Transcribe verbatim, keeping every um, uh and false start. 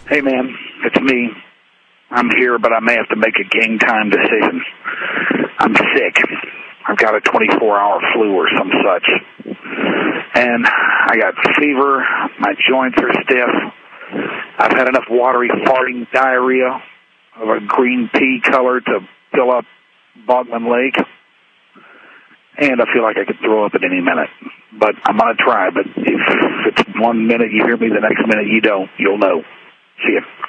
Hey, man, it's me. I'm here, but I may have to make a game time decision. I'm sick. I've got a twenty-four hour flu or some such. And I got fever. My joints are stiff. I've had enough watery farting diarrhea of a green pea color to fill up Bogman Lake. And I feel like I could throw up at any minute. But I'm going to try. But if it's one minute you hear me, the next minute you don't, you'll know. See ya.